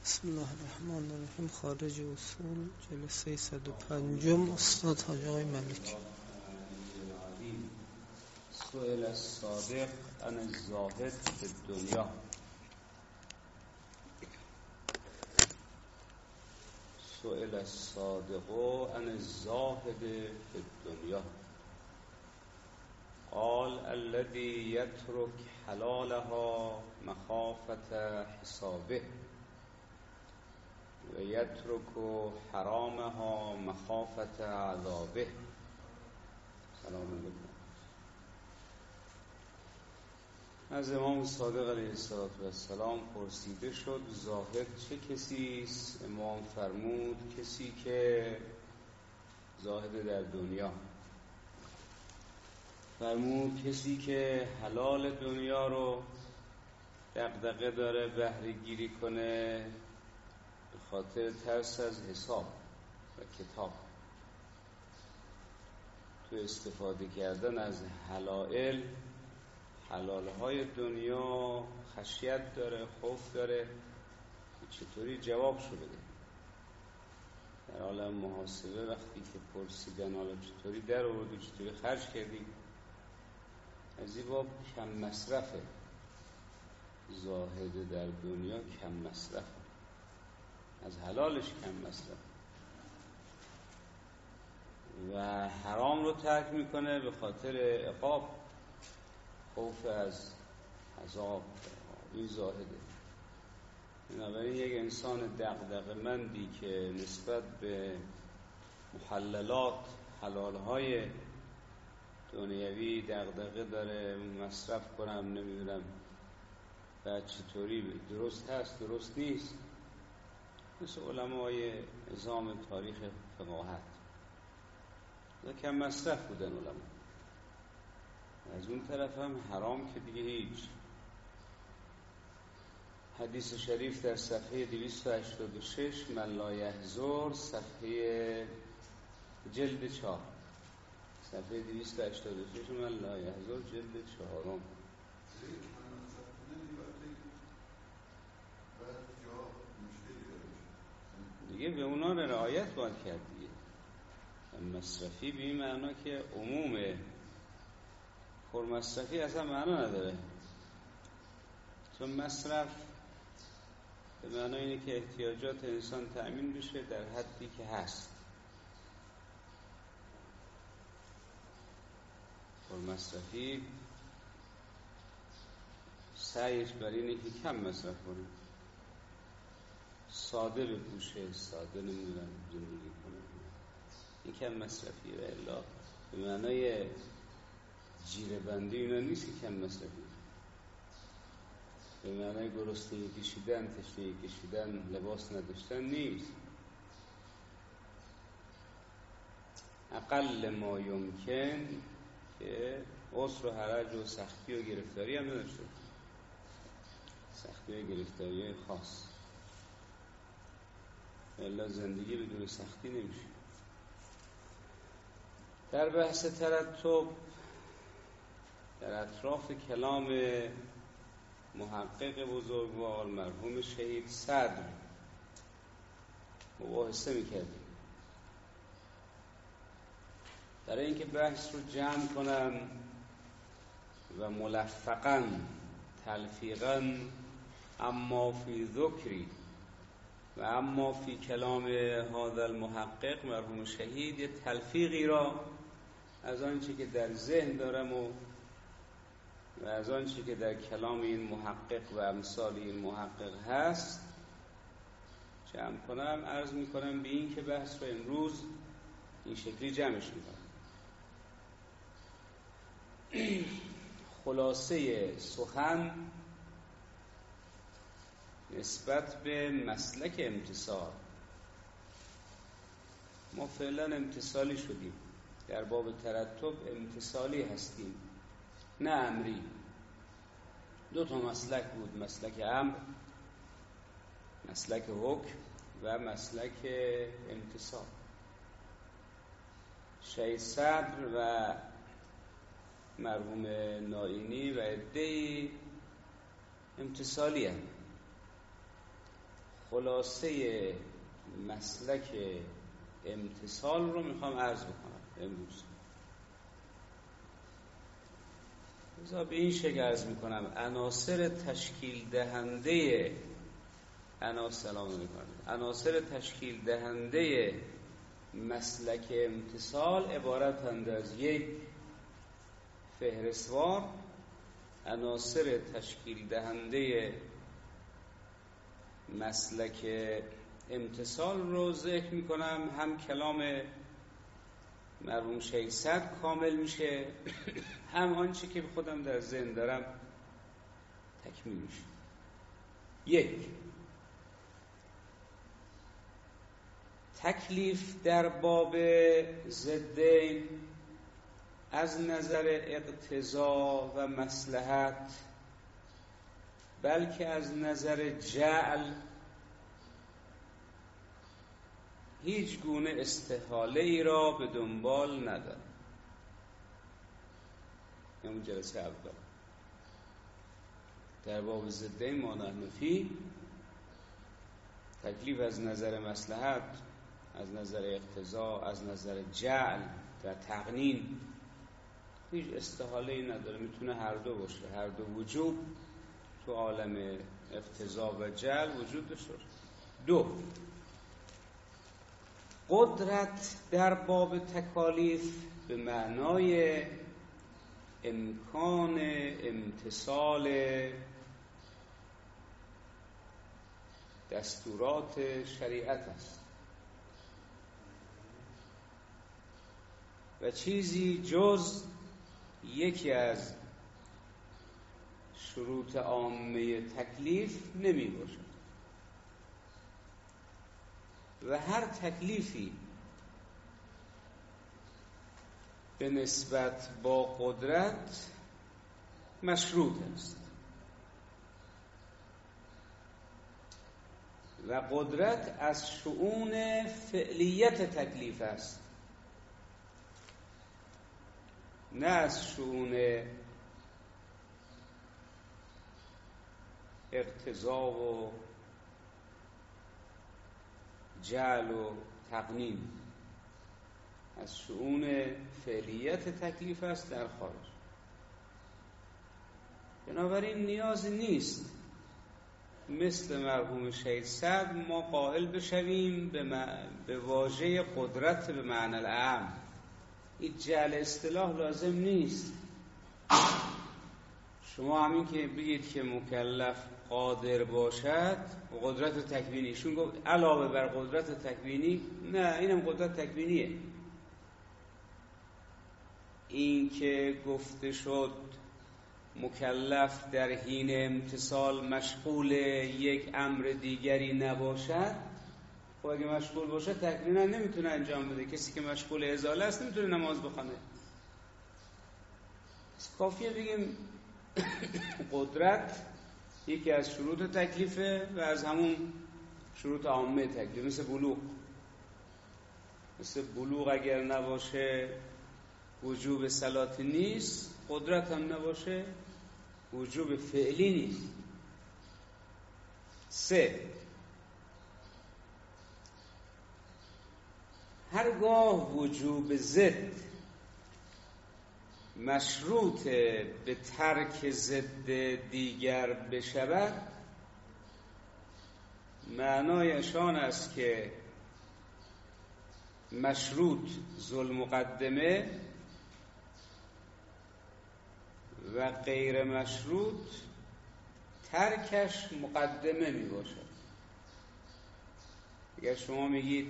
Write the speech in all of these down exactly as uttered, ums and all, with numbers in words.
بسم الله الرحمن الرحیم. خارج اصول جلسه صد و پنجم استاد حاجی آقای ملکی. سئل الصادق عن الزاهد فی الدنیا. سئل الصادق عن الزاهد فی الدنیا قال الذي يترك حلالها مخافة حسابه و یترک حرامها مخافة عذابه. سلام علیکم. از امام صادق علیه السلام پرسیده شد زاهد چه کسی است؟ امام فرمود کسی که زاهد در دنیا. فرمود کسی که حلال دنیا رو دغدغه داره بهره گیری کنه به خاطر ترس از حساب و کتاب. تو استفاده کردن از حلائل حلالهای دنیا خشیت داره، خوف داره چطوری جوابشو بده. در عالم محاسبه وقتی که پرسیدن حالا چطوری در آوردی، چطوری خرج کردی، از این باب کم مصرفه. زاهد در دنیا کم مصرفه، از حلالش کم مصرف و حرام رو ترک میکنه به خاطر عقاب، خوف از عذاب. این زاهده. بنابراین یک انسان دغدغه‌مندی که نسبت به محللات حلالهای دنیوی دغدغه داره، مصرف کنم نمیدونم بعد چطوری درست هست درست نیست، مثل علمای نظام تاریخ فقاهت و کم مصرف بودن علما. از اون طرف هم حرام که دیگه هیچ. حدیث شریف در صفحه دویست و هشتاد و شش من لا یحضر، صفحه جلد چهار، صفحه دویست و هشتاد و شش من لا یحضر جلد چهارم. دیگه به اونا رعایت باید کرد دیگه. مصرفی به این معنا که عمومه، پرمصرفی اصلا معنا نداره. چون مصرف به معنا اینه که احتیاجات انسان تأمین بشه در حدی که هست. پرمصرفی سعیش بر اینه که کم مصرف کنه، ساده بپوشه، ساده نمیدونم زندگی کنه. این کم مصرفی و الا به معنای جیره بندی اینا نیست که کم مصرفی. به معنای گرسنگی کشیدن، تشنگی کشیدن، لباس نداشتن نیست. اقل ما یمکن که عسر و حرج و سختی و گرفتاری هم نداشته، سختی و گرفتاری خاص، الا زندگی بدون سختی نمیشه. در بحث ترتب در اطراف کلام محقق بزرگوار مرحوم شهید صدر مباحثه میکردیم. برای اینکه بحث رو جمع کنم و ملفقاً تلفیقاً اما فی ذکری و اما فی کلام هذا المحقق مرحوم شهید یه تلفیقی را از آنچه که در ذهن دارم و و از آنچه که در کلام این محقق و امثال این محقق هست جمع کنم، عرض میکنم به این که بحث رو امروز این شکلی جمعش میکنم. خلاصه سخن نسبت به مسلک امتصال. ما فعلا امتصالی شدیم، در باب ترتب امتصالی هستیم نه امری. دو تا مسلک بود، مسلک امر، مسلک حکم و مسلک امتصال. شهید صدر و مرحوم نائینی و عده‌ای امتصالی هم. خلاصه مسلک امتثال رو میخوام عرض بکنم امروز. بذار به این شکل عرض میکنم عناصر تشکیل دهنده عناصر سلام میکنم عناصر تشکیل دهنده مسلک امتثال عبارتند از یک فهرستوار. عناصر تشکیل دهنده مسلک امتثال رو ذکر میکنم، هم کلام مرحوم شیخ سعد کامل میشه، هم آنچه که خودم در ذهن دارم تکمیل میشه. یک، تکلیف در باب ضدین از نظر اقتضا و مصلحت، بلکه از نظر جعل هیچ گونه استحاله ای را به دنبال ندارد. همون جلسه اول در باب ضدین ما نحن فی، تکلیف از نظر مصلحت، از نظر اقتضا، از نظر جعل در تقنین هیچ استحاله ای نداره، میتونه هر دو باشه. هر دو وجوب تو عالم اقتضا و جعل وجود داشته. دو، قدرت در باب تکالیف به معنای امکان امتثال دستورات شریعت است و چیزی جز یکی از شروط عامه تکلیف نمی باشد و هر تکلیفی به نسبت با قدرت مشروط است و قدرت از شؤون فعلیت تکلیف است، نه از شؤون اقتضا و جعل و تقنین. از شؤون فعلیت تکلیف است در خارج. بنابراین نیاز نیست مثل مرحوم شیخ سعد ما قائل بشویم به, م... به واژه قدرت به معنی الاعم. این جعل اصطلاح لازم نیست. شما همین که بگید که مکلف قادر باشد و قدرت تکوینی، ایشون گفت علاوه بر قدرت تکوینی، نه اینم قدرت تکوینیه. این که گفته شد مکلف در حین امتثال مشغول یک امر دیگری نباشد، خب اگه مشغول باشه تکوینا نمیتونه انجام بده. کسی که مشغول ازاله است نمیتونه نماز بخونه. کافیه بگیم قدرت یکی از شروط تکلیفه و از همون شروط عامه تکلیف، مثل بلوغ. مثل بلوغ اگر نباشه وجوب صلاتی نیست، قدرت هم نباشه وجوب فعلی نیست. سه، هرگاه وجوب ضد مشروط به ترک ضد دیگر بشود، معنایش آن است که مشروط ذو المقدمه و غیر مشروط ترکش مقدمه می باشد. اگر شما میگید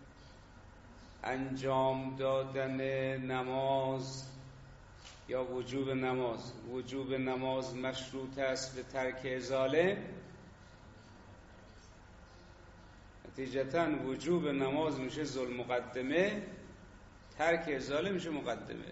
انجام دادن نماز یا وجوب نماز، وجوب نماز مشروط است به ترک ازاله، نتیجتاً وجوب نماز میشه ذو المقدمه، ترک ازاله میشه مقدمه.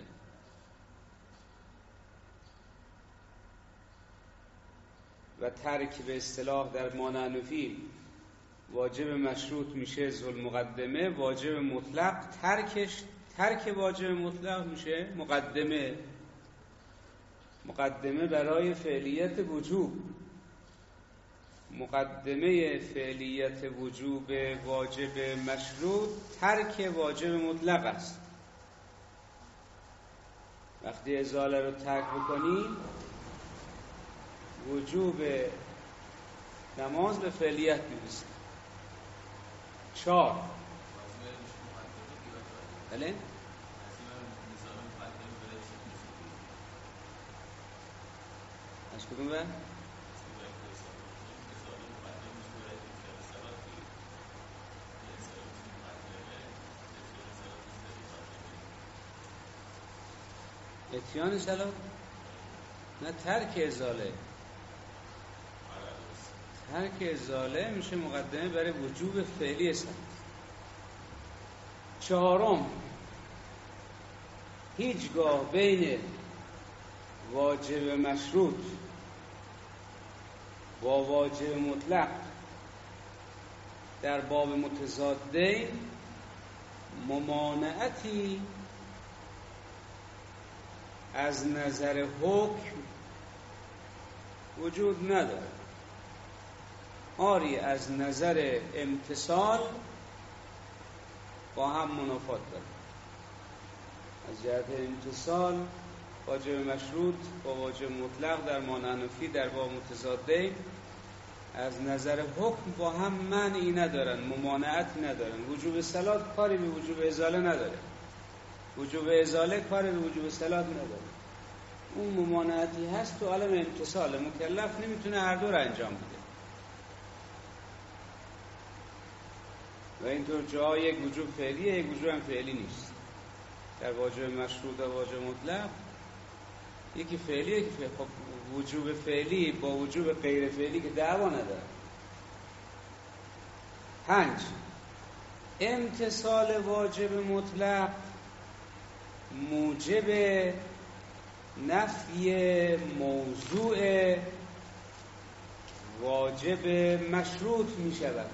و ترک به اصطلاح در مانعنفی واجب مشروط میشه ذو المقدمه، واجب مطلق ترکش ترک واجب مطلق میشه مقدمه. مقدمه برای فعلیت وجوب، مقدمه فعلیت وجوب واجب مشروط ترک واجب مطلق است. وقتی ازاله رو ترک بکنی وجوب نماز به فعلیت میرسه. چهار بله از کدوم به؟ اتیان سلام؟ نه، ترک ازاله. ترک ازاله میشه مقدمه برای وجوب فعلی است. چهارم، هیچگاه بین واجب مشروط با واجب مطلق در باب متضادین ممانعتی از نظر حکم وجود نداره. آری از نظر امتثال با هم منافات داره. از جهت امتثال واجب مشروط با واجب مطلق در مانعنفی در باب متضادین از نظر حکم با هم معنی ندارن، ممانعت ندارن. وجوب صلات کاری به وجوب ازاله نداره، وجوب ازاله کاری به وجوب صلات نداره. اون ممانعتی هست تو عالم امتثال، مکلف نمیتونه هر دو رو انجام بده. و اینطور جا یک وجوب فعلیه، یک وجوب هم فعلی نیست. در واجب مشروط و واجب مطلق یکی فعلیه، یکی فعلی. خب وجوب فعلی با وجوب غیر فعلی که دعوا نداره. پنج، امتثال واجب مطلق موجب نفی موضوع واجب مشروط می شود،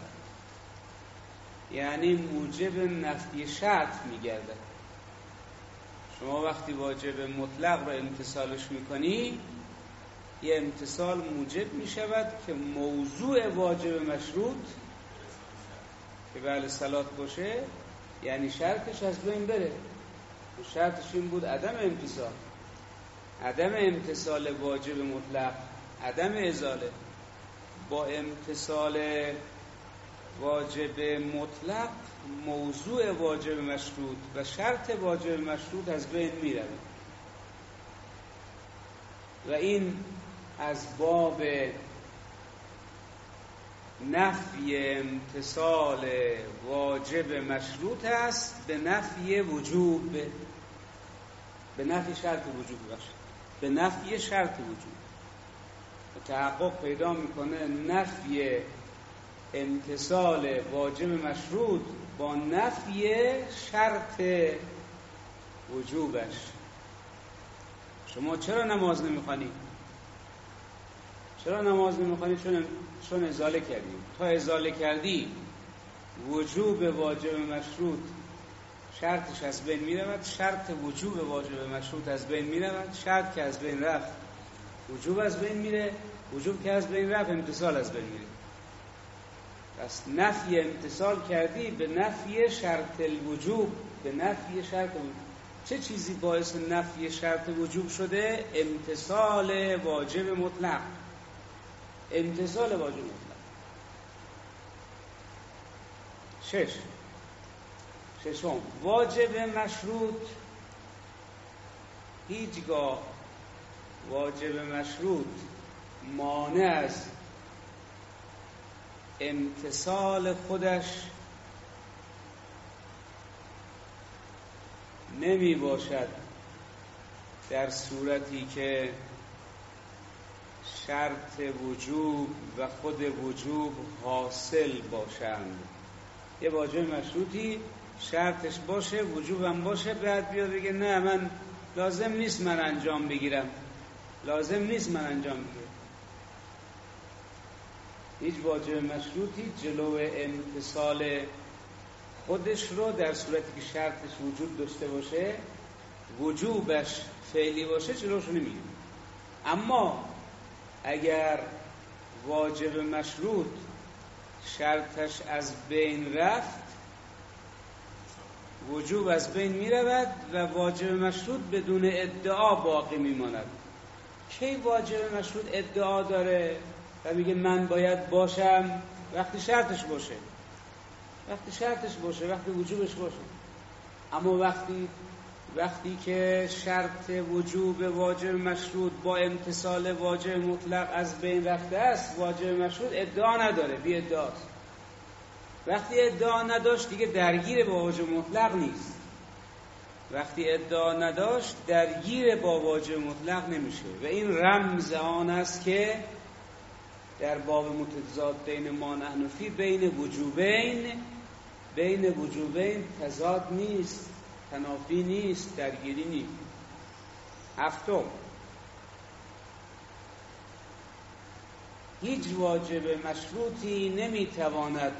یعنی موجب نفی شرط می گردد. شما وقتی واجب مطلق رو امتثالش می کنی، یه امتثال موجب می شود که موضوع واجب مشروط که بله صلات باشه، یعنی شرطش از بین بره. شرطش این بود عدم امتثال، عدم امتثال واجب مطلق، عدم ازاله. با امتثال واجب مطلق موضوع واجب مشروط و شرط واجب مشروط از بین میره و این از باب نفی امتثال واجب مشروط است به نفی وجوب، به نفی شرط وجوب باشه، به نفی شرط وجوب. تحقق پیدا میکنه نفی امتثال واجب مشروط با نفی شرط وجوبش. شما چرا نماز نمیخوانی؟ چرا نماز نمیخوانی؟ چون چون ازاله کردی. تا ازاله کردی وجوب واجب مشروط شرطش از بین میرود، شرط وجوب واجب مشروط از بین میرود. شرط که از بین رفت وجوب از بین میره، وجوب که از بین رفت امتثال از بین میره. پس نفی امتثال کردی به نفی شرط الوجوب، به نفی شرط وجوب. چه چیزی باعث نفی شرط وجوب شده؟ امتثال واجب مطلق، امتثال واجب مطلق. شش ششم، واجب مشروط هیچگاه واجب مشروط مانع از امتثال خودش نمی باشد در صورتی که شرط وجوب و خود وجوب حاصل باشند. یه واجب مشروطی شرطش باشه، وجوبم باشه، بعد بیا بگه نه من لازم نیست من انجام بگیرم، لازم نیست من انجام بگیرم. هیچ واجب مشروطی جلو امتثال خودش رو در صورتی که شرطش وجود داشته باشه، وجوبش فعلی باشه، جلوش نمیگیره. اما اگر واجب مشروط شرطش از بین رفت، وجوب از بین می رود و واجب مشروط بدون ادعا باقی می ماند. کی واجب مشروط ادعا داره و میگه من باید باشم؟ وقتی شرطش باشه، وقتی شرطش باشه، وقتی وجوبش باشه. اما وقتی وقتی که شرط وجوب واجب مشروط با امتثال واجب مطلق از بین رفته است، واجب مشروط ادعا نداره، بی ادعاست. وقتی ادعا نداشت دیگه درگیر با واجب مطلق نیست. وقتی ادعا نداشت درگیر با واجب مطلق نمیشه و این رمز آن است که در باب متضادین ما نحن فی بین وجوبین بین وجوبین تضاد نیست، تنافی نیست، درگیری نیست. هفتم، هیچ واجب مشروطی نمیتواند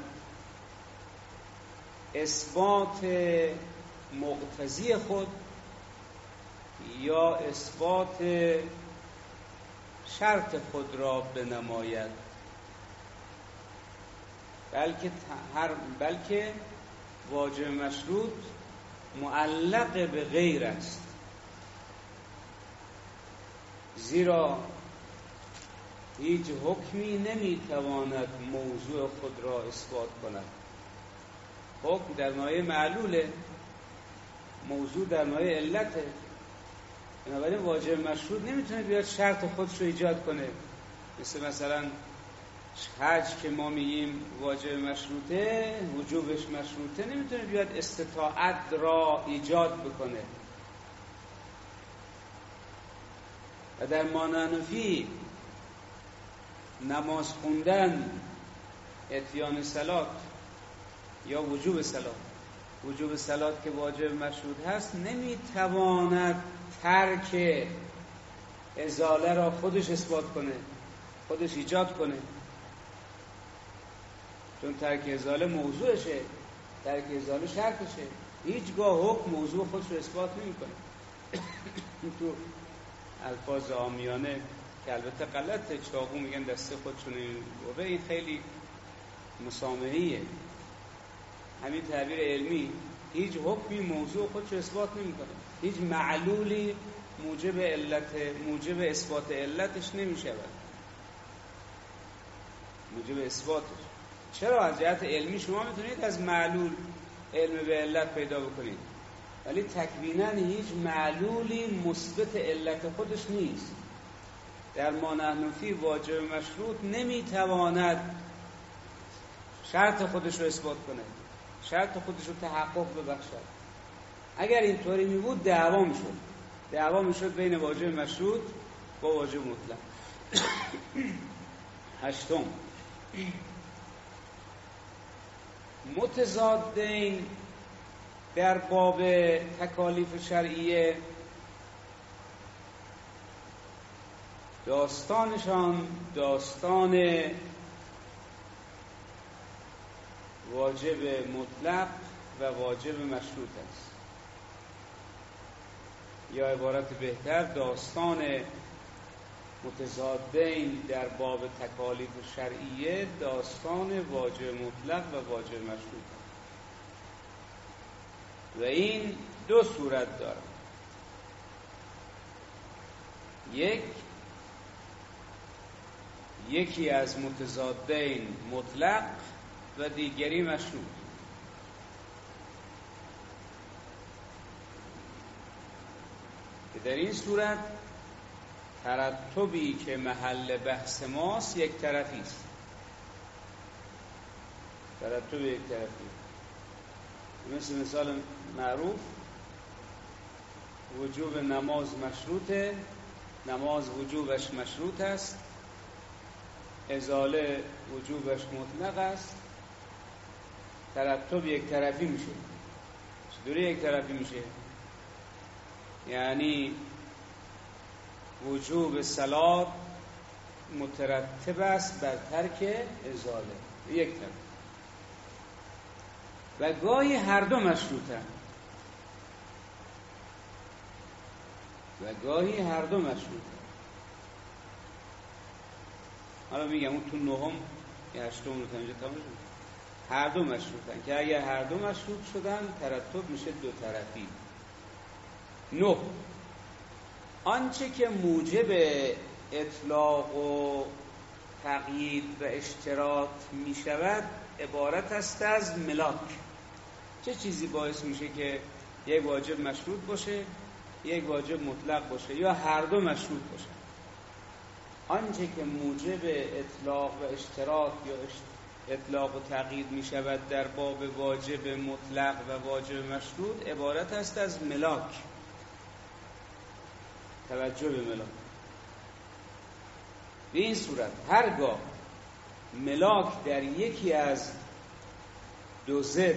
اثبات مقتضی خود یا اثبات شرط خود را بنماید، بلکه هر بلکه واجب مشروط معلق به غیر است، زیرا هیچ حکمی نمیتواند موضوع خود را اثبات کند. حکم در مایه معلوله، موضوع در مایه علته. بنابراین واجب مشروط نمیتونه بیاد شرط خودش رو ایجاد کنه. مثل مثلا حج که ما میگیم واجب مشروطه، وجوبش مشروطه، نمیتونه بیاد استطاعت را ایجاد بکنه. و در مانعنفی نماز خوندن، اتیان صلات یا وجوب صلات، وجوب صلات که واجب مشروط هست، نمیتواند ترک ازاله را خودش اثبات کنه، خودش ایجاد کنه، چون ترک ازاله موضوعشه، ترک ازاله شرطشه. هیچگاه حکم موضوع خودش رو اثبات نمی کنه. تو الفاظ عامیانه که البته غلطه، چاقو میگن دسته خودشون، و این خیلی مسامحیه. همین تعبیر علمی، هیچ حکمی موضوع خودش رو اثبات نمی کنه، هیچ معلولی موجب علت موجب اثبات علتش نمی شود، موجب اثباتش. چرا؟ از جهت علمی شما میتونید از معلول علم به علت پیدا بکنید، ولی تکویناً هیچ معلولی مثبت علت خودش نیست. در ما نحن فی واجب مشروط نمیتواند شرط خودش رو اثبات کنه، شرط خودش رو تحقق ببخشد. اگر اینطوری می بود دعوا میشد، دعوا میشد بین واجب مشروط با واجب مطلق. هشتم، متضادین در باب تکالیف شرعیه داستانشان داستان واجب مطلق و واجب مشروط است، یا عبارت بهتر داستان متضادین در باب تکالیف شرعیه داستان واجب مطلق و واجب مشروط است. و این دو صورت دارد، یک یکی از متضادین مطلق و دیگری مشروط. که در این صورت ترتبی که محل بحث ماست یک طرفی است، ترتب یک طرفی. مثل مثال معروف، وجوب نماز مشروطه، نماز وجوبش مشروط است، ازاله وجوبش مطلق است. ترتب یک طرفی میشه. چطوری یک طرفی میشه؟ یعنی وجوب صلات مترتب است بر ترک ازاله، یک طرف. و گاهی هر دو مشروطه و گاهی هر دو مشروطه. حالا میگم اون تو نهم یا هشتم رو تا اینجا تمام شد، هر دو مشروطن که اگر هر دو مشروط شدن ترتب میشه دو طرفی. نه، آنچه که موجب اطلاق و تقیید و اشتراط می شود عبارت است از ملاک. چه چیزی باعث میشه که یک واجب مشروط باشه، یک واجب مطلق باشه یا هر دو مشروط باشه؟ آنچه که موجب اطلاق و اشتراط یا اطلاق و تقیید می شود در باب واجب مطلق و واجب مشروط عبارت است از ملاک. توجه به ملاک. به این صورت هرگاه ملاک در یکی از دو ضد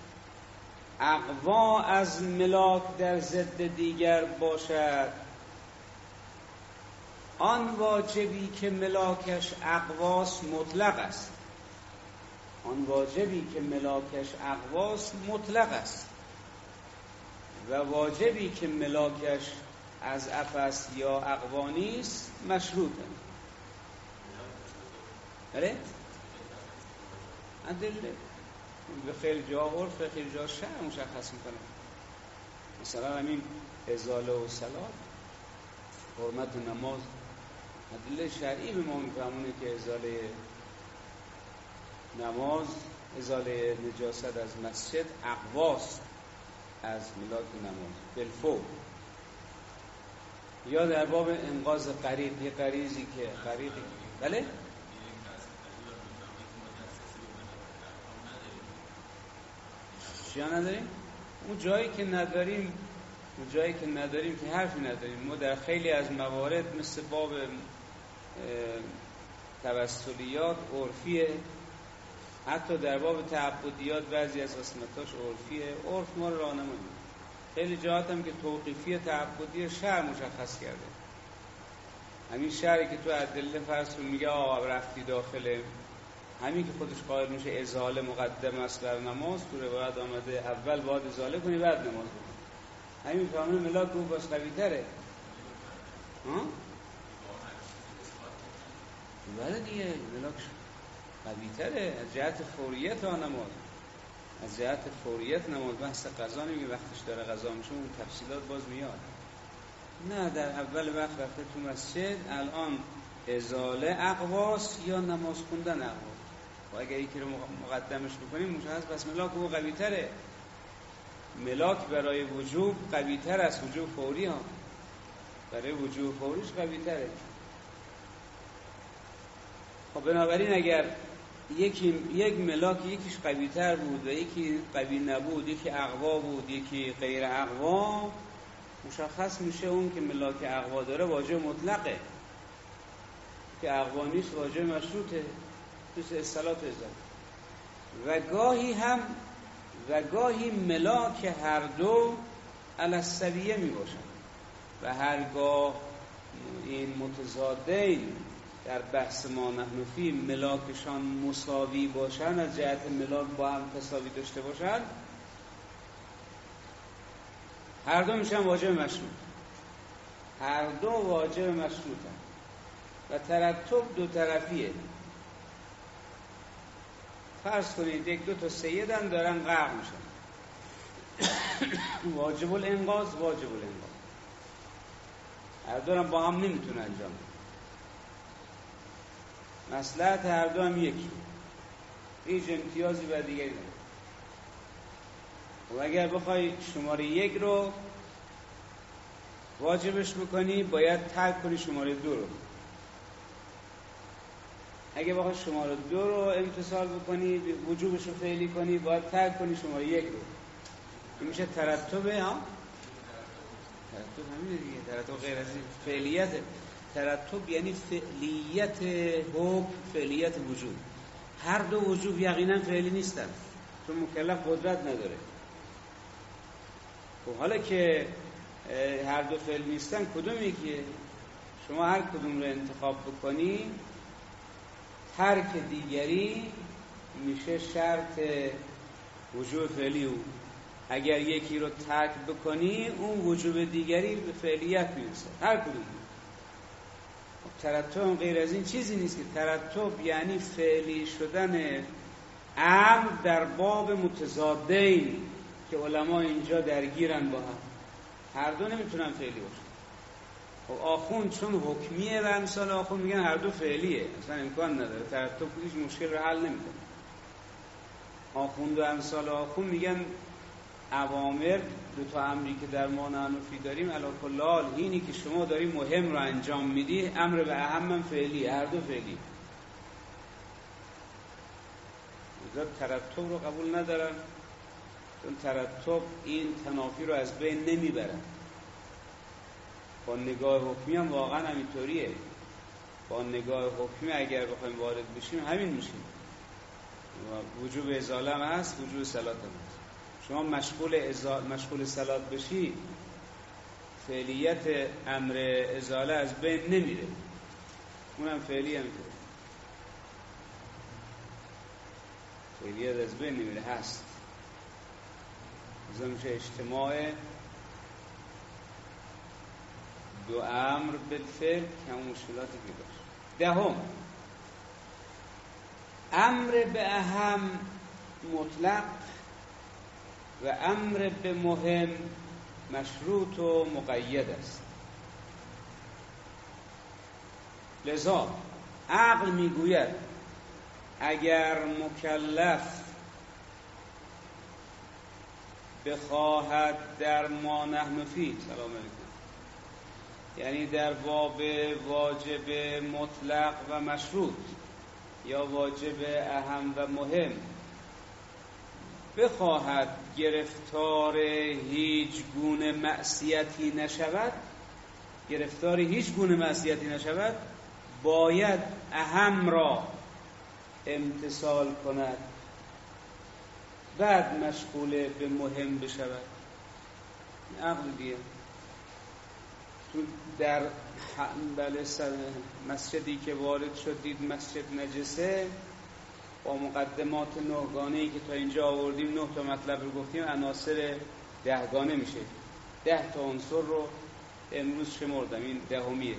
اقوا از ملاک در ضد دیگر باشد، آن واجبی که ملاکش اقواست مطلق است. آن واجبی که ملاکش اقواست مطلق است و واجبی که ملاکش از افس یا اقوا نیست مشروطه. بله؟ ادله به خیلی جا عرف، خیلی جا شرع مشخص میکنه. مثلا همین ازاله و صلات، حرمت نماز، ادله شرعی به ما میفهمونه که ازاله نماز، ازاله نجاست از مسجد اقواست از ملاک نماز بالفور. یا در باب انقاذ غریق، یه غریزی که غریقی، بله؟ چیا نداریم؟ اون جایی که نداریم، اون جایی که نداریم که حرفی نداریم. ما در خیلی از موارد مثل باب توسلیات عرفیه، حتی در باب تعبدیات بعضی از قسمتاش عرفیه، عرف ما رو راهنمایی می‌کنه. خیلی جهات هم که توقیفی تعبدی شرع مشخص کرده. همین شرعی که تو ادله فرض کن میگه آقا رفتی داخل، همین که خودش قائل میشه ازاله مقدم است بر نماز، تو روایت آمده اول باید ازاله کنی بعد نماز بخونی. همین فهمون ملاک رو باز قوی تره. ها؟ بله دیگه ملاک قوی تره از جهت فوریت ها نماز. از جهت فوریت نماز. بحث قضا نمیگه وقتش داره قضا میشه، اون تفصیلات باز میاد. نه در اول وقت رفته تو مسجد، الان ازاله اقواس یا نماز خوندن اقواس. و اگر یکی رو مقدمش بکنیم مشخص پس ملاک او قوی تره. ملاک برای وجوب قوی تر از وجوب فوری ها. برای وجوب فوریش قوی تره. خب بنابراین اگر یکی یک ملاک یکیش قوی تر بود و یکی قوی نبود، یکی اقوا بود یکی غیر اقوا، مشخص میشه اون که ملاک اقوا داره واجب مطلقه، که اقوا نیست واجب مشروطه، مثل الصلاة ازاله. و گاهی هم و گاهی ملاک هر دو علی السویه می باشن و هرگاه این متضادین در بحث ما نحن فی ملاکشان مساوی باشن، از جهت ملاک با هم تساوی داشته باشن، هر دو میشن واجب مشروط. هر دو واجب مشروطن و ترتب دو طرفیه. فرض کنید یک دو تا سیدن دارن غرق میشن، واجب الانقاذ واجب الانقاذ، هر دو هم با هم نمیتونه انجام بده. مصلحت هر دو هم یکی، هیچ امتیازی بر دیگری نداره. و اگر بخوای شماره یک رو واجبش بکنی باید ترک کنی شماره دو رو. اگه بخوای شماره دو رو امتصال بکنی، وجوبش رو فعلی کنی، باید ترک کنی شماره یک رو. این میشه ترتبه. ها ترتب همینه دیگه. ترتب غیر از فعلیته. ترتب یعنی فعلیت حکم، فعلیت وجوب. هر دو وجوب یقینا فعلی نیستن چون مکلف قدرت نداره. خب حالا که هر دو فعل نیستن کدوم یکیه؟ شما هر کدوم رو انتخاب بکنی ترک دیگری میشه شرط وجوب فعلی. او اگر یکی رو ترک بکنی اون وجوب دیگری به فعلیت میرسه. هر کدوم ترتب غیر از این چیزی نیست که ترتب یعنی فعلی شدن امر در باب متضادین که علما اینجا درگیرن با هم، هر دو نمیتونن فعلی باشن. خب آخوند چون حکمیه و امثال آخوند میگن هر دو فعلیه، اصلا امکان نداره، ترتب هیچ مشکل رو حل نمیکنه. آخوند و امثال آخوند میگن اوامر، دو تا امری که در ما حنفی داریم، علی کل حال اینی که شما داری مهم رو انجام میدی، امر به اهم فعلی، هر دو فعلی. لذا ترتب رو قبول ندارن، چون ترتب این تنافی رو از بین نمیبرن. با نگاه حکمی هم واقعا همینطوریه. با نگاه حکمی اگر بخوایم وارد بشیم همین میشیم. وجوب ازاله هم هست، وجوب صلات هم هست. شما مشغول ازا... مشغول صلات بشی، فعلیت امر ازاله از بین نمیره، اونم فعلی هم میره، فعلیت از بین نمیره، هست. از میشه اجتماع دو امر بالفعل که همون مشکلاتی که داشت. دهم، امر به اهم مطلق و امر به مهم مشروط و مقید است. لذا عقل میگوید اگر مکلف بخواهد در ما نحن فی، سلام علیکم، یعنی در باب واجب مطلق و مشروط یا واجب اهم و مهم بخواهد گرفتار هیچ گونه معصیتی نشود، گرفتار هیچ گونه معصیتی نشود، باید اهم را امتثال کند، بعد مشغول به مهم بشود. عقل دیگه. تو در بله مسجدی که وارد شد دید مسجد نجسه، با مقدمات نهگانه‌ای که تا اینجا آوردیم، نه تا مطلب رو گفتیم، عناصر دهگانه میشه. ده تا عنصر رو امروز شمردم، این دهمیه.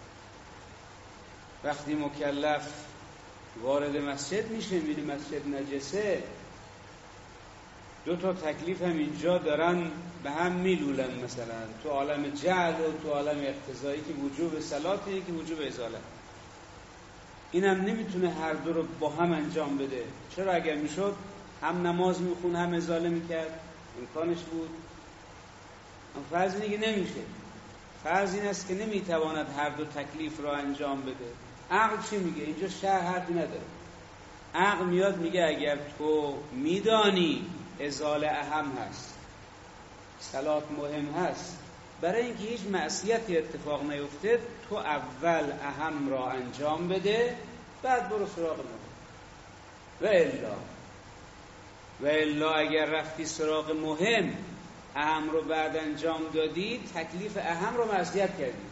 وقتی مکلف وارد مسجد میشه، میری مسجد نجسه، دو تا تکلیف هم اینجا دارن به هم میلولن، مثلا تو عالم جعل و تو عالم اقتضایی که وجوب صلاته که وجوب ازاله. این هم نمیتونه هر دو رو با هم انجام بده. چرا؟ اگر میشد هم نماز میخون هم ازاله میکرد، امکانش بود. اما فرض اینه که نمیشه. فرض این است که نمیتواند هر دو تکلیف رو انجام بده. عقل چی میگه؟ اینجا شرح حرفی نداره. عقل میاد میگه اگر تو میدانی ازاله اهم هست، صلات مهم هست، برای اینکه هیچ معصیتی اتفاق نیفته، تو اول اهم را انجام بده، بعد برو سراغ مهم. و الا و الا اگر رفتی سراغ مهم، اهم رو بعد انجام دادی، تکلیف اهم رو معصیت کردی.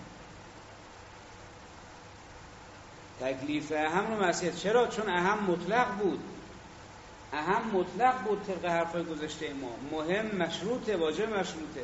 تکلیف اهم رو معصیت. چرا؟ چون اهم مطلق بود. اهم مطلق بود طبق حرفای گذشته ما. مهم مشروطه، واجب مشروطه.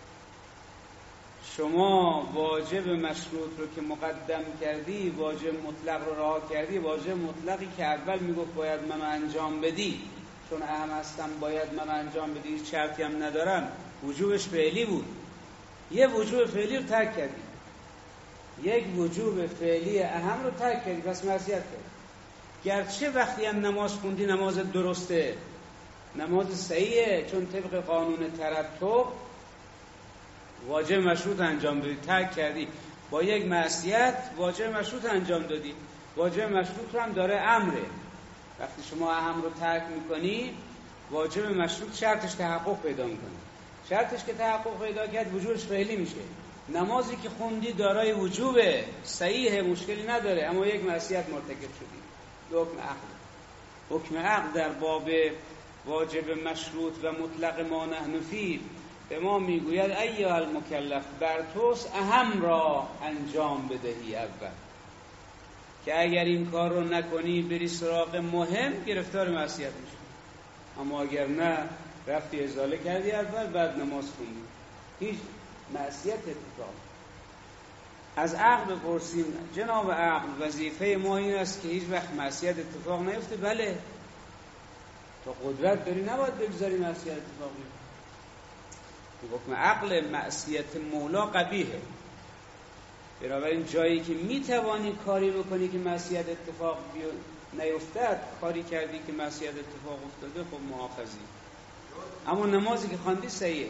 شما واجب مشروط رو که مقدم کردی، واجب مطلق رو رها کردی. واجب مطلقی که اول میگفت باید من انجام بدی، چون اهم هستم باید من انجام بدی، هیچ شرطی هم ندارم، وجوبش فعلی بود. یه وجوب فعلی رو ترک کردی، یک وجوب فعلی اهم رو ترک کردی، پس معصیت کردی. گرچه وقتی هم نماز خوندی نماز درسته، نماز صحیحه، چون طبق قانون ترتب واجب مشروط انجام دادی، ترک کردی. با یک معصیت واجب مشروط انجام دادی. واجب مشروط هم داره امره. وقتی شما اهم رو ترک میکنی، واجب مشروط شرطش تحقق پیدا میکنه. شرطش که تحقق پیدا کرد، وجوبش فعلی میشه. نمازی که خوندی دارای وجوبه، صحیحه، مشکلی نداره، اما یک معصیت مرتکب شدی. حکم عقل. حکم عقل در باب واجب مشروط و مطلق ما نحن فیه به ما میگوید ایها المکلف، بر توست اهم را انجام بدهی اول، که اگر این کار رو نکنی بری سراغ مهم، گرفتار معصیت میشی. اما اگر نه، رفتی ازاله کردی اول، بعد نماز خوندی، هیچ معصیت اتفاق. از عقل بپرسیم جناب عقل وظیفه ما این است که هیچ وقت معصیت اتفاق نیفته. بله، تا قدرت داری نباید بگذاری معصیت اتفاق بیفته. به حکم عقل معصیت مولا قبیحه. بنابراین جایی که میتوانی کاری بکنی که معصیت اتفاق نیفتد، کاری کردی که معصیت اتفاق افتاده، خب مؤاخذی. اما نمازی که خواندی صحیحه.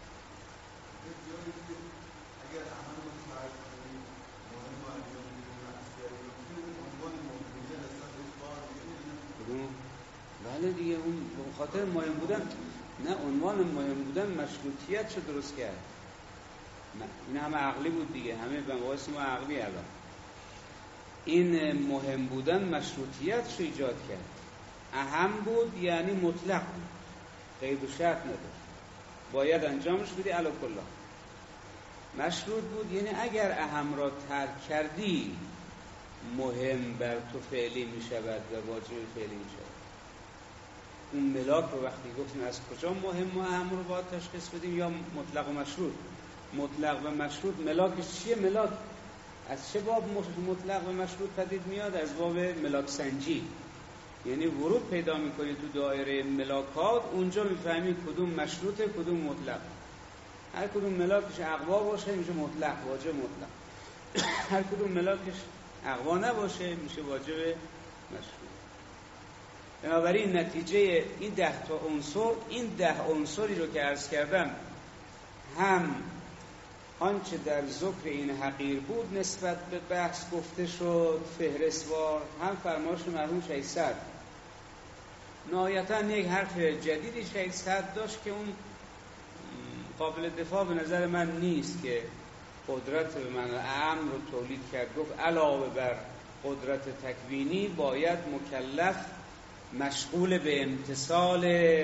بله دیگه، اون به خاطر مهم بودن، نه عنوان مهم بودن مشروطیت شو درست کرد. این همه عقلی بود دیگه، همه بنواس ما عقلی. الان این مهم بودن مشروطیت شو ایجاد کرد. اهم بود یعنی مطلق بود، قید و شرط نداشت، باید انجامش بدی علی کلا. مشروط بود یعنی اگر اهم را ترک کردی مهم بر تو فعلی می شود و واجب فعلی می شود. اون ملاک رو وقتی گفتیم از کجا مهم و اهم رو باید تشخیص بدیم، یا مطلق و مشروط. مطلق و مشروط ملاکش چیه؟ ملاک از چه باب مطلق و مشروط پدید میاد؟ از باب ملاک سنجی. یعنی ورود پیدا میکنی تو دایره ملاکات، اونجا میفهمی کدوم مشروطه کدوم مطلق. هر کدوم ملاکش اقوا باشه میشه مطلق، واجب مطلق. هر کدوم ملاکش اقوا نباشه میشه واجب مشروط. بنابراین نتیجه این ده تا عنصر، این ده عنصری رو که عرض کردم، هم آنچه در ذکر این حقیر بود نسبت به بحث گفته شد فهرستوار، هم فرمایش مرحوم شهید سعد. نهایتاً یک حرف جدیدی شهید سعد داشت که اون قابل دفاع به نظر من نیست، که قدرت به معنی امر رو تولید کرد. گفت علاوه بر قدرت تکوینی باید مکلف مشغول به امتثال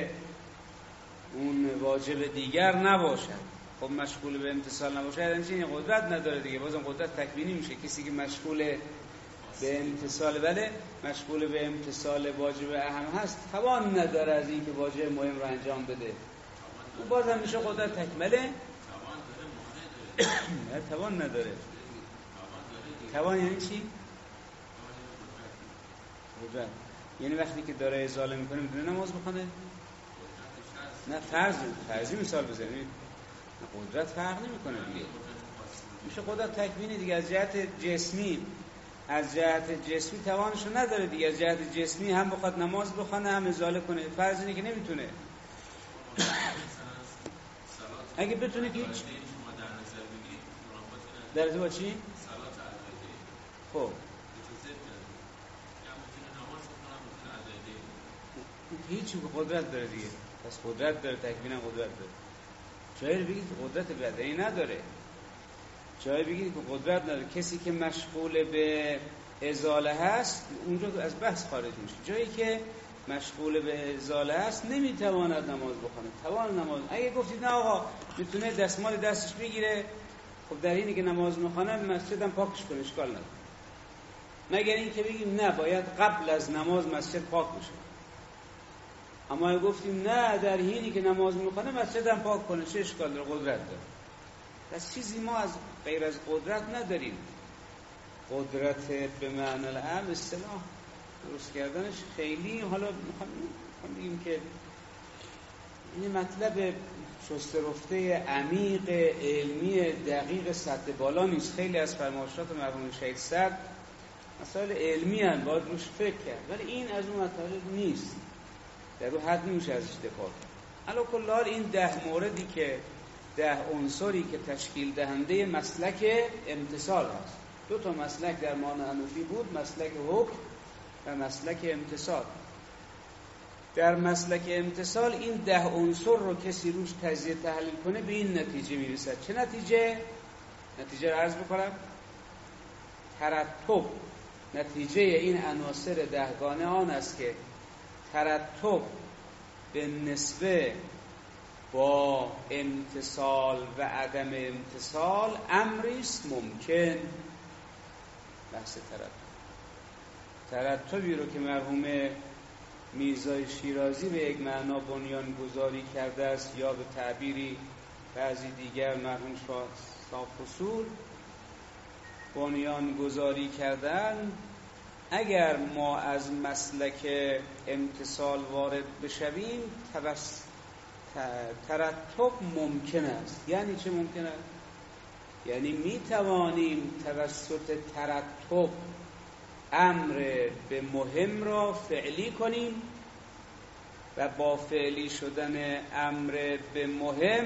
اون واجب دیگر نباشد. خب مشغول به امتثال نباشه یعنی چی؟ قدرت نداره دیگه، بازم قدرت تکوینی میشه. کسی که مشغول به امتثال، بله مشغول به امتثال واجب اهم هست، توان نداره از این که واجب مهم رو انجام بده. اون بازم میشه قدرت تکمله. نه توان نداره. توان یعنی چی؟ قدرت یعنی وقتی که داره ازاله میکنه میتونه نماز بخونه؟ نه فرض فرضی مثال بزنید. قدرت فرق نمیکنه دیگه، میشه قدرت تکوینی دیگه. از جهت جسمی، از جهت جسمی توانشو نداره دیگه. از جهت جسمی هم بخواد نماز بخونه هم ازاله کنه، فرض اینه که نمیتونه. اگه بتونه که هیچ در ازا با چی؟ خب هیچ قدرت داره دیگه، پس قدرت داره، تکوینم قدرت داره. جایی بگید که قدرت بدنی نداره، جایی بگید که قدرت نداره. کسی که مشغول به ازاله هست اونجا از بحث خارج میشه. جایی که مشغول به ازاله هست نمیتواند نماز بخونه. توان نماز، اگه گفتید نه آقا میتونه دستمال دستش بگیره، خب در اینی که نماز میخونه مسجد هم پاکش کنه، اشکال نداره. مگر این که بگیم نه باید قبل از نماز مسجد پاک بشه. اما اگه گفتیم نه در حینی که نماز میخونه مسجد هم پاک کنه، چه اشکال داره؟ قدرت داره. پس چیزی ما از غیر از قدرت نداریم. قدرت به معنی العام اصطلاح درست کردنش خیلی، حالا میخوام بگیم که این مطلب شسته رفته عمیق علمی دقیق سطح بالا نیست. خیلی از فرمایشات مرحوم شهید سعد مسائل علمی هستند، باید روش فکر کرد، ولی این از اون مطالب نیست، در رو حد نمیشه ازش دفاع کرد. علا کل حال این ده موردی که ده عنصری که تشکیل دهنده مسلک امتثال هست. دو تا مسلک در معنی حنفی بود، مسلک حکم و مسلک امتثال. در مسلک امتثال این ده عنصر رو کسی روش تجزیه تحلیل کنه به این نتیجه میرسد. چه نتیجه؟ نتیجه رو عرض بکنم. ترتب نتیجه این عناصر دهگانه آن است که ترتب به نسبه با امتثال و عدم امتثال امریست ممکن. بحث ترتب، ترتبی رو که مرحوم میرزای شیرازی به یک معنا بنیان گذاری کرده است، یا به تعبیری بعضی دیگر مرحوم شاه فصول، بنیان گذاری کردن، اگر ما از مسلک امتثال وارد بشویم ترتب ممکن است. یعنی چه ممکن است؟ یعنی می توانیم توسط ترتب امر به مهم را فعلی کنیم و با فعلی شدن امر به مهم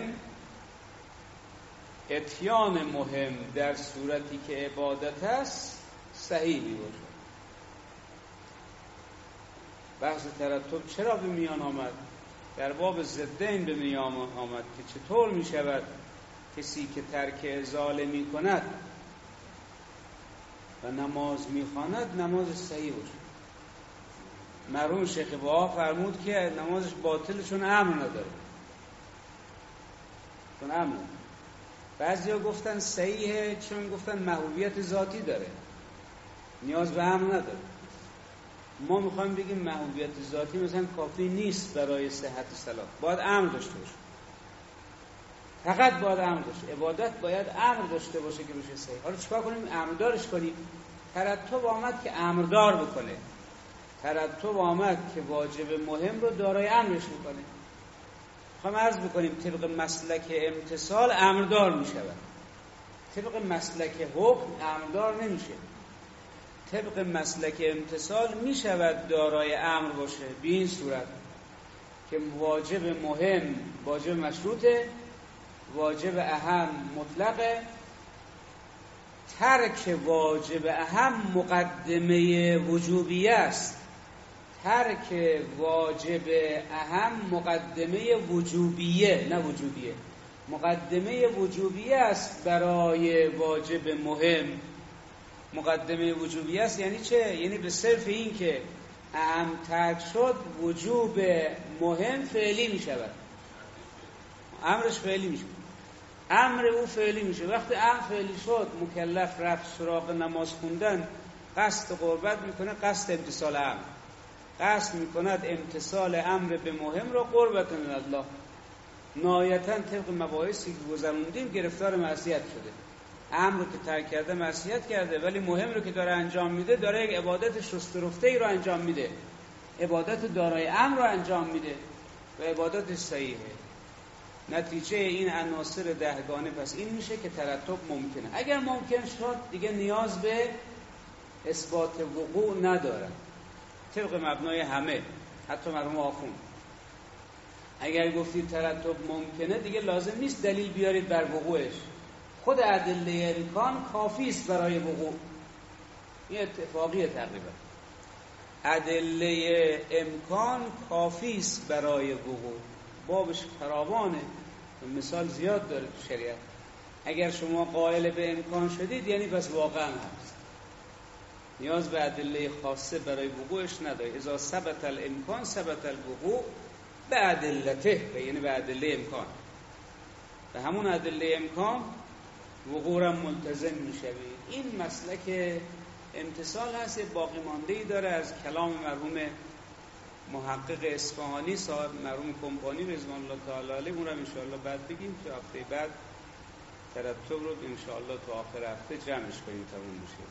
اتیان مهم در صورتی که عبادت است صحیح می باشد. بحث ترتب چرا به میان آمد؟ در باب ضدین به میان آمد که چطور می شود کسی که ترک ازاله می کند و نماز می خواند نماز صحیح باشد. مرحوم شیخ بها فرمود که نمازش باطل چون امر نداره، چون امر نداره. بعضی ها گفتن صحیحه چون گفتن محبوبیت ذاتی داره، نیاز به امر نداره. ما میخوایم بگیم محبوبیت ذاتی مثلا کافی نیست برای صحت صلات، باید امر داشته باشه، فقط باید امر باشه. عبادت باید امر داشته باشه که بشه صحیح. حالا چیکار کنیم؟ امردارش کنیم. ترتب آمد که امردار بکنه، ترتب آمد که واجب مهم رو دارای امرش میکنه. خواهم عرض بکنیم طبق مسلک امتثال امردار میشود، طبق مسلک حکم امردار نمیشه. طبق مسلک امتثال میشود دارای امر باشه به این صورت که واجب مهم واجب مشروطه، واجب اهم مطلقه، ترک واجب اهم مقدمه وجوبیه است. ترک واجب اهم مقدمه وجوبیه، نه وجوبیه، مقدمه وجوبیه است برای واجب مهم. مقدمه وجوبیه است یعنی چه؟ یعنی به صرف این که اهم ترک شد وجوب مهم فعلی می شود، امرش فعلی می شود، امر او فعلی می شود. وقتی امر فعلی شد مکلف رفت سراغ نماز خوندن، قصد قربت می کنه، قصد امتثال امر، قصد می کند امتثال امر به مهم را قربت من الله. نهایتاً طبق مباحثی که گذروندیم گرفتار معصیت شده. امر رو که ترک کرده معصیت کرده، ولی مهم رو که داره انجام میده داره یک عبادت شسته رفته ای رو انجام میده، عبادت دارای امر رو انجام میده و عبادت صحیحه. نتیجه این عناصر دهگانه پس این میشه که ترتب ممکنه. اگر ممکن شد دیگه نیاز به اثبات وقوع نداره، طبق مبنای همه، حتی مرحوم آخوند. اگر گفتید ترتب ممکنه دیگه لازم نیست دلیل بیارید بر وقوعش، خود ادله امکان کافی است برای وقوع. این اتفاقیه تقریبا، ادله امکان کافی است برای وقوع. بابش فراوانه، مثال زیاد داره تو شریعت. اگر شما قائل به امکان شدید یعنی پس واقعا هست، نیاز به ادله خاصه برای وقوعش نداره. اذا ثبت الامکان ثبت الوقوع به ادلته، یعنی به ادله امکان، به همون ادله امکان وقوع ملتزم میشوید. این مسلک امتثال هست. باقی مانده‌ای داره از کلام مرحوم محقق اصفهانی صاحب مرحوم کمپانی رضوان الله تعالی علیه، اون رو ان شاء الله بعد بگیم که هفته بعد ترتب رو ان شاء الله تا آخر هفته جمعش کنیم تموم بشه.